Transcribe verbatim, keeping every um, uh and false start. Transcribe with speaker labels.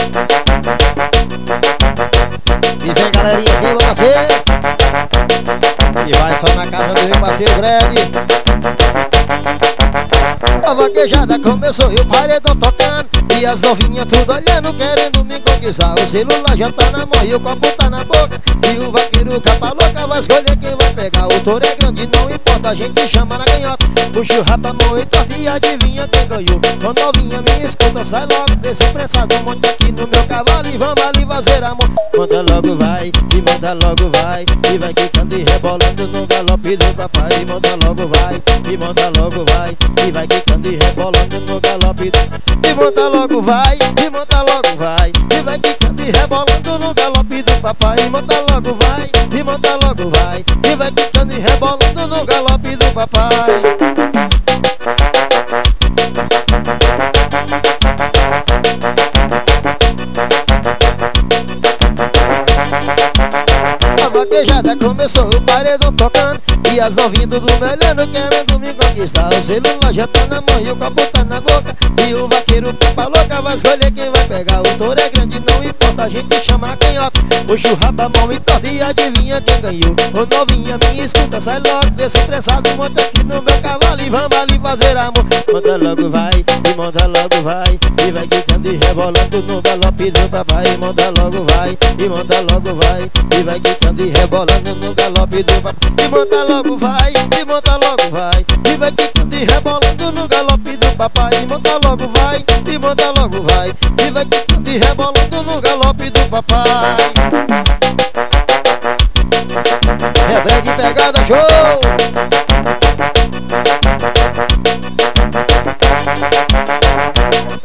Speaker 1: E vem galerinha assim, meu parceiro. E vai só na casa do meu parceiro Fred. A vaquejada começou e o paredão tocando, e as novinhas tudo olhando, querendo me conquistar. O celular já tá na mão e o copo tá na boca, e o vaqueiro capa louca vai escolher quem vai pegar. O touro é grande, não importa, a gente chama na canhota. Puxa o rabo, a mão e torta e adivinha quem ganhou. Ô novinha, me escuta, sai logo desse prensado, monte aqui no meu cavalo e vamos ali fazer amor. Monta logo vai, e monta logo vai, e vai quicando e rebolando no galope do papai. E monta logo vai, e monta logo vai, e vai quicando e rebolando no galope do... E monta logo vai, e monta logo vai, e vai quicando e rebolando no galope do papai. E monta logo vai, e monta logo vai, e vai quicando e rebolando no galope do papai. A vaquejada começou, o paredão tocando, e as novinhas tudo melhando, querendo me conquistar. O celular já tá na mão e o copo tá na boca, e o vaqueiro capa louca vai escolher quem vai pegar. O touro é grande, não importa, a gente chama a canhota. Puxa o rabo, a mão e torta e adivinha quem ganhou. Ô novinha, me escuta, sai logo desse prensado, monta aqui no meu cavalo e vamos ali fazer amor. Monta logo vai, e monta logo vai, e vai quicando e rebolando no galope do papai. E monta logo vai, e monta logo vai, e vai quicando e rebolando no galope do papai. E monta logo vai, e monta logo vai, e vai quicando e rebolando no galope do papai. E monta logo vai, e monta logo vai, e vai quicando e rebolando no galope do papai. É de pegada, show!